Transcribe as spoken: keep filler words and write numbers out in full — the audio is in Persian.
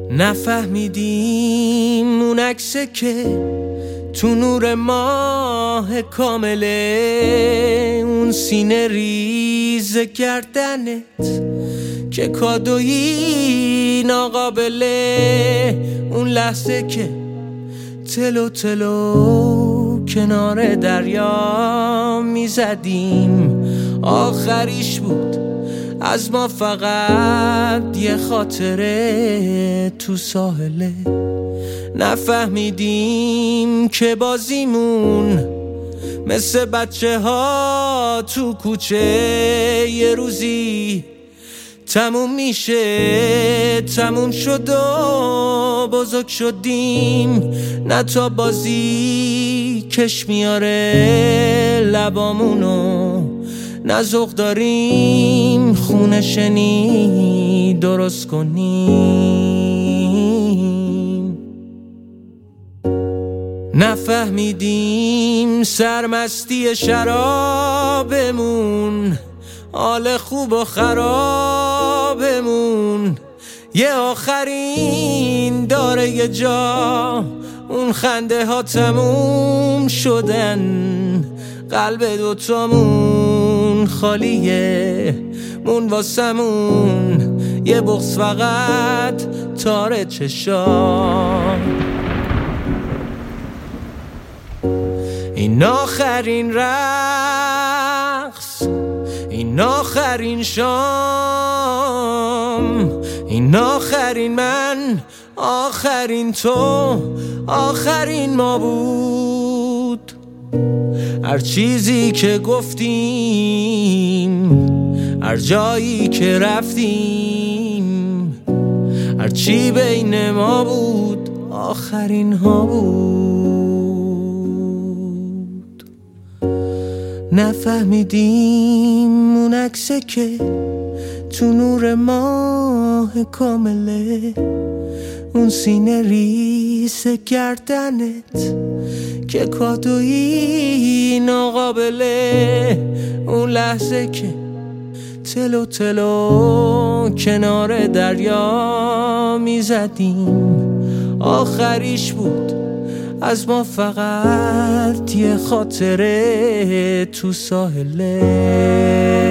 نفهمیدیم اون عکسه که تو نور ماه کامله، اون سینه ریز گردنت که کادویی ناقابله، اون لحظه که تلو تلو کنار دریا میزدیم، آخریش بود از ما فقط یه خاطره تو ساحله. نفهمیدیم که بازیمون مثل بچه ها تو کوچه یه روزی تموم میشه، تموم شد و بزرگ شدیم. نه تا بازی کش میاره لبامونو، نه ذوق داریم خونه شنی درست کنیم. نفهمیدیم سرمستی شرابمون، حال خوب و خرابمون یه آخرین داره یه جا، اون خنده ها تموم شدن، قلب دوتامون خالیه، مون واسمون یه بغض فقط تاره چشام. این آخرین رقص، این آخرین شام، این آخرین من، آخرین تو، آخرین ما بود. هر چیزی که گفتیم، هر جایی که رفتیم، هر چی بین ما بود آخرین ها بود. نفهمیدیم اون عکسه که تو نور ماه کامله، اون سینه ریز گردنت که کادویی ناقابله، اون لحظه که تلو تلو کنار دریا میزدیم، آخریش بود از ما فقط یه خاطره تو ساحله.